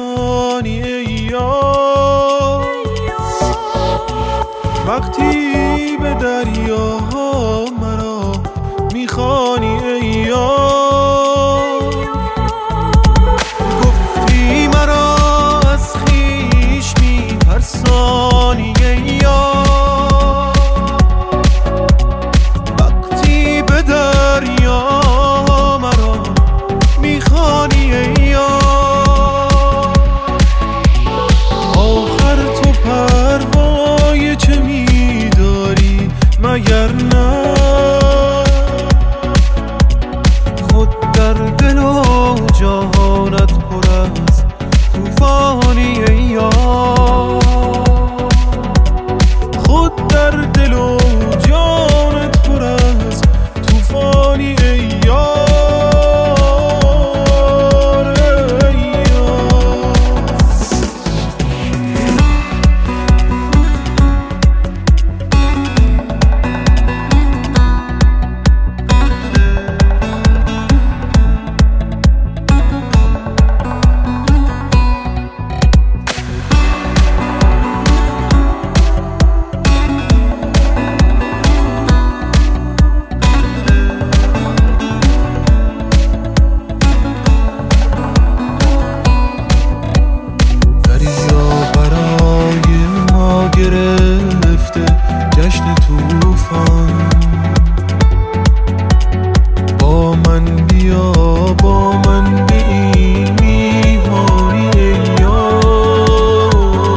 میخوانی ای یار، وقتی به دریاها مرا میخوانی ای یار، گفتی مرا از خویش میترسانی ای یار، وقتی به دریاها مرا میخوانی ای یار، آخر تو پروای چه میداری مگر نه، خود در دل و جهانت پر از طوفانی ای یار، خود در دل و جانت پر از طوفانی ای یار. گرفته جشن طوفان، با من بیا با من به این میهمانی ای یار،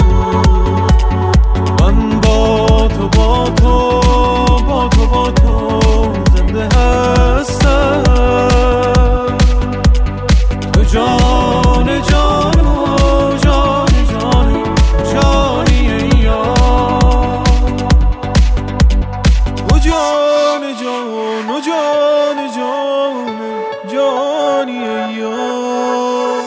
من با تو با تو با تو با تو زنده هستم، تو جان جان و جان جان جانی ای یار، جان جان و جان جان جانی ای یار.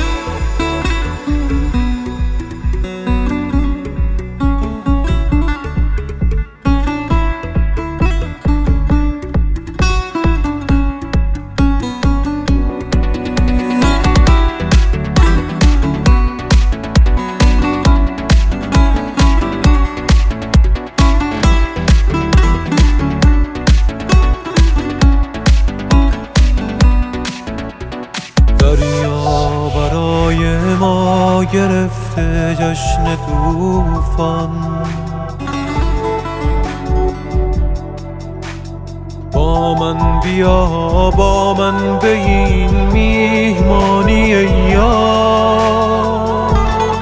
دریا برای ما گرفته جشن طوفان، با من بیا با من به این میهمانی ای یار،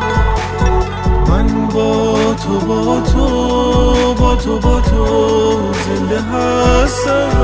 من با تو با تو با تو با تو زنده هستم،